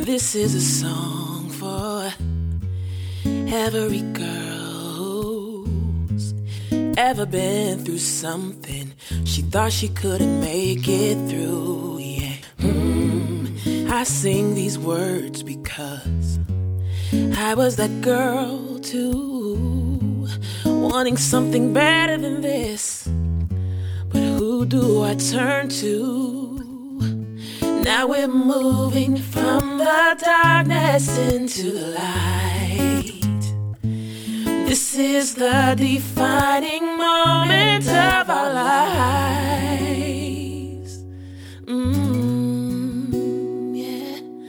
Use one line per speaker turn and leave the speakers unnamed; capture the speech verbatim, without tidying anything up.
This is a song for every girl who's ever been through something she thought she couldn't make it through, yeah. Mm, I sing these words because I was that girl too, wanting something better than this. But who do I turn to? Now we're moving from the darkness into the light. This is the defining moment of our lives.